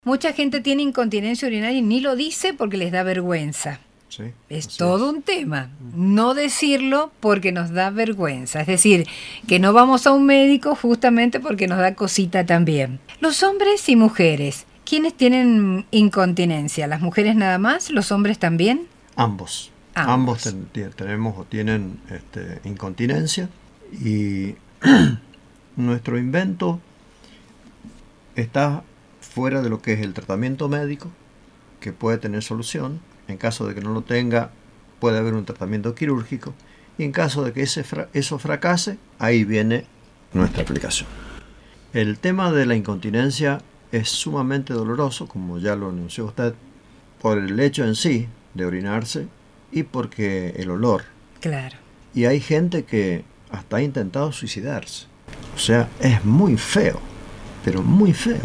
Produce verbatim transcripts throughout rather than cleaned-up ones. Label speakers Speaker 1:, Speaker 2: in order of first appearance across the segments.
Speaker 1: Mucha gente tiene incontinencia urinaria y ni lo dice porque les da vergüenza.
Speaker 2: Sí,
Speaker 1: es
Speaker 2: así
Speaker 1: todo
Speaker 2: es.
Speaker 1: un tema, no decirlo porque nos da vergüenza, es decir, que no vamos a un médico justamente porque nos da cosita también. Los hombres y mujeres, ¿quiénes tienen incontinencia? ¿Las mujeres nada más? ¿Los hombres también?
Speaker 2: Ambos.
Speaker 1: Ambos,
Speaker 2: Ambos ten, tenemos o tienen este, incontinencia y nuestro invento está fuera de lo que es el tratamiento médico, que puede tener solución. En caso de que no lo tenga, puede haber un tratamiento quirúrgico. Y en caso de que ese fra- eso fracase, ahí viene nuestra aplicación. El tema de la incontinencia es sumamente doloroso, como ya lo anunció usted, por el hecho en sí de orinarse y porque el olor.
Speaker 1: Claro.
Speaker 2: Y hay gente que hasta ha intentado suicidarse. O sea, es muy feo, pero muy feo.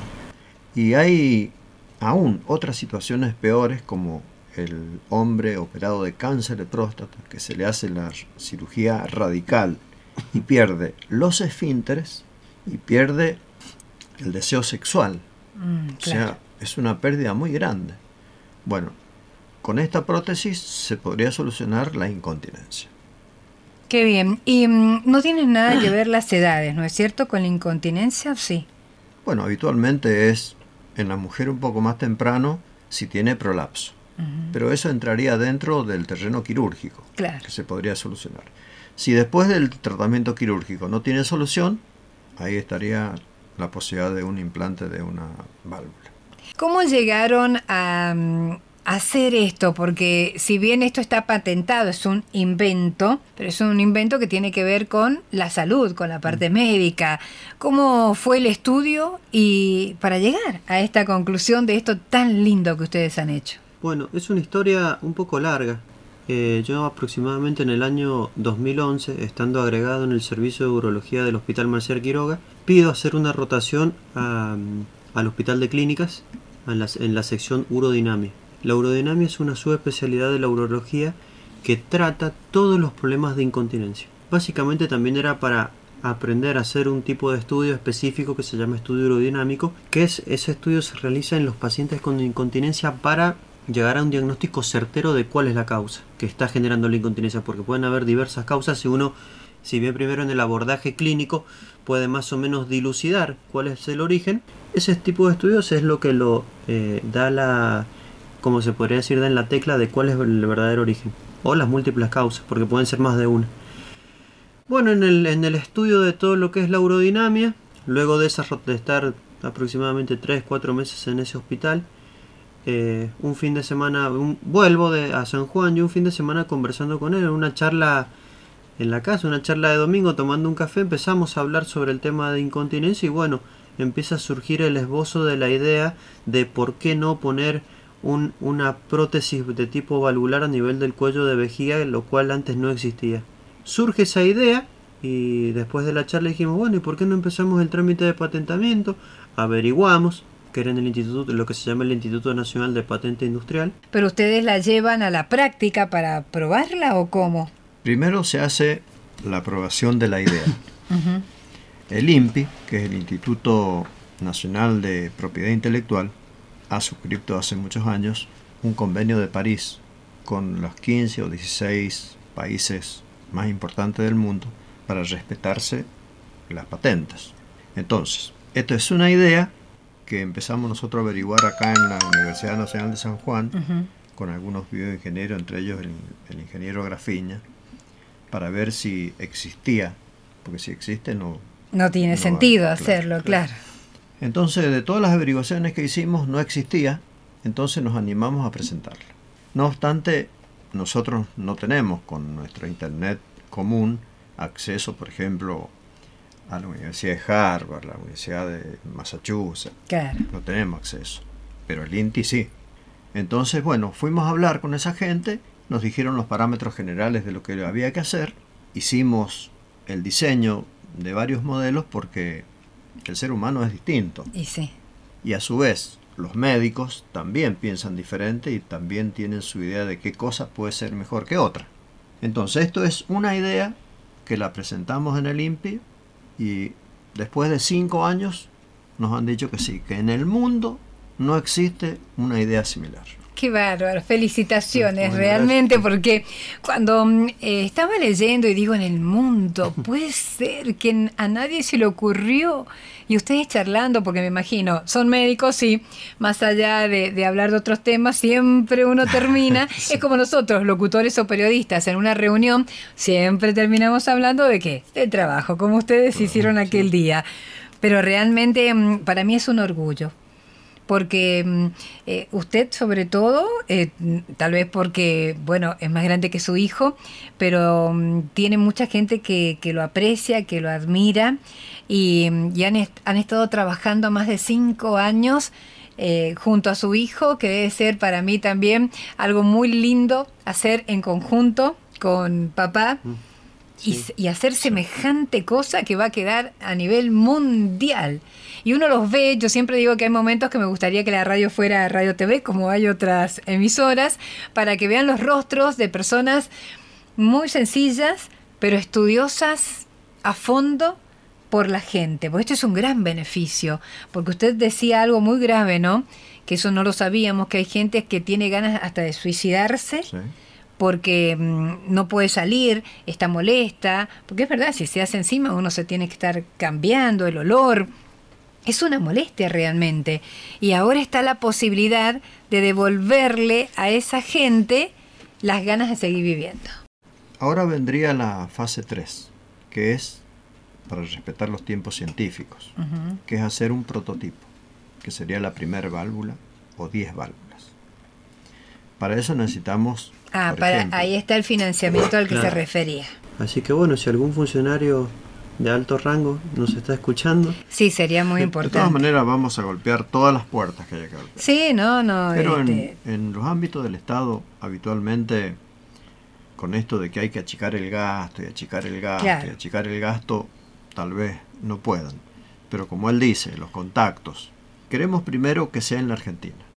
Speaker 2: Y hay aún otras situaciones peores, como el hombre operado de cáncer de próstata, que se le hace la cirugía radical y pierde los esfínteres y pierde el deseo sexual.
Speaker 1: Mm,
Speaker 2: O
Speaker 1: claro.
Speaker 2: sea, es una pérdida muy grande. Bueno, con esta prótesis se podría solucionar la incontinencia.
Speaker 1: Qué bien. Y mm, no tienen nada que ver las edades, ¿no es cierto? Con la incontinencia, sí.
Speaker 2: Bueno, habitualmente es en la mujer un poco más temprano si tiene prolapso.
Speaker 1: Uh-huh.
Speaker 2: Pero eso entraría dentro del terreno quirúrgico,
Speaker 1: Claro.
Speaker 2: que se podría solucionar. Si después del tratamiento quirúrgico no tiene solución, ahí estaría la posibilidad de un implante de una válvula.
Speaker 1: ¿Cómo llegaron a, mm, hacer esto? Porque si bien esto está patentado, es un invento, pero es un invento que tiene que ver con la salud, con la parte médica. ¿Cómo fue el estudio y para llegar a esta conclusión de esto tan lindo que ustedes han hecho?
Speaker 3: Bueno, es una historia un poco larga. Eh, yo aproximadamente en el año dos mil once, estando agregado en el servicio de urología del Hospital Marcial Quiroga, pido hacer una rotación a, al Hospital de Clínicas en la, en la sección urodinamia. La urodinamia es una subespecialidad de la urología que trata todos los problemas de incontinencia. Básicamente también era para aprender a hacer un tipo de estudio específico que se llama estudio urodinámico, que es ese estudio se realiza en los pacientes con incontinencia para llegar a un diagnóstico certero de cuál es la causa que está generando la incontinencia, porque pueden haber diversas causas y uno, si bien primero en el abordaje clínico puede más o menos dilucidar cuál es el origen, ese tipo de estudios es lo que lo eh, da la, como se podría decir, da en la tecla de cuál es el verdadero origen, o las múltiples causas, porque pueden ser más de una. Bueno, en el, en el estudio de todo lo que es la urodinamia, luego de, esa, de estar aproximadamente tres cuatro meses en ese hospital, Eh, un fin de semana, un, vuelvo de, a San Juan y un fin de semana conversando con él, en una charla en la casa, una charla de domingo tomando un café, empezamos a hablar sobre el tema de incontinencia y bueno, empieza a surgir el esbozo de la idea de por qué no poner un, una prótesis de tipo valvular a nivel del cuello de vejiga, lo cual antes no existía. Surge esa idea y después de la charla dijimos, bueno, ¿y por qué no empezamos el trámite de patentamiento? Averiguamos que era en el instituto, lo que se llama el Instituto Nacional de Patente Industrial.
Speaker 1: ¿Pero ustedes la llevan a la práctica para probarla o cómo?
Speaker 2: Primero se hace la aprobación de la idea.
Speaker 1: Uh-huh.
Speaker 2: El I N P I, que es el Instituto Nacional de Propiedad Intelectual, ha suscrito hace muchos años un convenio de París con los quince o dieciséis países más importantes del mundo para respetarse las patentes. Entonces, esto es una idea que empezamos nosotros a averiguar acá en la Universidad Nacional de San Juan, uh-huh, con algunos bioingenieros, entre ellos el, el ingeniero Grafiña, para ver si existía, porque si existe no...
Speaker 1: No tiene no sentido va, hacerlo, claro, claro.
Speaker 2: Entonces, de todas las averiguaciones que hicimos, no existía, entonces nos animamos a presentarla. No obstante, nosotros no tenemos con nuestro internet común acceso, por ejemplo, a la Universidad de Harvard, la Universidad de Massachusetts.
Speaker 1: Claro.
Speaker 2: No tenemos acceso, pero el I N T I sí. Entonces, bueno, fuimos a hablar con esa gente, nos dijeron los parámetros generales de lo que había que hacer, hicimos el diseño de varios modelos porque el ser humano es distinto.
Speaker 1: Y sí.
Speaker 2: Y a su vez, los médicos también piensan diferente y también tienen su idea de qué cosa puede ser mejor que otra. Entonces, esto es una idea que la presentamos en el I N P I y después de cinco años nos han dicho que sí, que en el mundo no existe una idea similar.
Speaker 1: Qué bárbaro, felicitaciones
Speaker 2: Bueno,
Speaker 1: realmente,
Speaker 2: gracias.
Speaker 1: porque cuando mm, eh, estaba leyendo y digo en el mundo, puede ser que n- a nadie se le ocurrió, y ustedes charlando, porque me imagino, son médicos y más allá de, de hablar de otros temas, siempre uno termina,
Speaker 2: Sí.
Speaker 1: es como nosotros, locutores o periodistas, en una reunión, siempre terminamos hablando de qué, del trabajo, como ustedes
Speaker 2: Claro,
Speaker 1: hicieron aquel
Speaker 2: sí.
Speaker 1: día. Pero realmente mm, para mí es un orgullo. Porque mm, eh, usted sobre todo, eh, mm, tal vez porque, bueno, es más grande que su hijo, pero mm, tiene mucha gente que, que lo aprecia, que lo admira y, mm, y han, est- han estado trabajando más de cinco años eh, junto a su hijo, que debe ser para mí también algo muy lindo hacer en conjunto con papá.
Speaker 3: Mm,
Speaker 1: Y,
Speaker 3: sí.
Speaker 1: s- y hacer semejante cosa que va a quedar a nivel mundial. Y uno los ve, yo siempre digo que hay momentos que me gustaría que la radio fuera Radio T V, como hay otras emisoras, para que vean los rostros de personas muy sencillas, pero estudiosas a fondo por la gente. Porque esto es un gran beneficio, porque usted decía algo muy grave, ¿no? Que eso no lo sabíamos, que hay gente que tiene ganas hasta de suicidarse
Speaker 2: Sí.
Speaker 1: porque mm, no puede salir, está molesta, porque es verdad, si se hace encima uno se tiene que estar cambiando el olor, es una molestia realmente. Y ahora está la posibilidad de devolverle a esa gente las ganas de seguir viviendo.
Speaker 2: Ahora vendría la fase tres, que es para respetar los tiempos científicos,
Speaker 1: Ujú.
Speaker 2: que es hacer un prototipo, que sería la primera válvula o diez válvulas. Para eso necesitamos,
Speaker 1: Ah,
Speaker 2: por
Speaker 1: para,
Speaker 2: ejemplo,
Speaker 1: ahí está el financiamiento al que
Speaker 3: Claro.
Speaker 1: se refería.
Speaker 3: Así que bueno, si algún funcionario de alto rango nos está escuchando,
Speaker 1: Sí, sería muy
Speaker 2: de todas
Speaker 1: importante.
Speaker 2: maneras vamos a golpear todas las puertas que haya que golpear.
Speaker 1: Sí, no, no.
Speaker 2: Pero en,
Speaker 1: este,
Speaker 2: en los ámbitos del Estado, habitualmente, con esto de que hay que achicar el gasto y achicar el gasto
Speaker 1: Claro.
Speaker 2: y achicar el gasto, tal vez no puedan. Pero como él dice, los contactos, queremos primero que sea en la Argentina.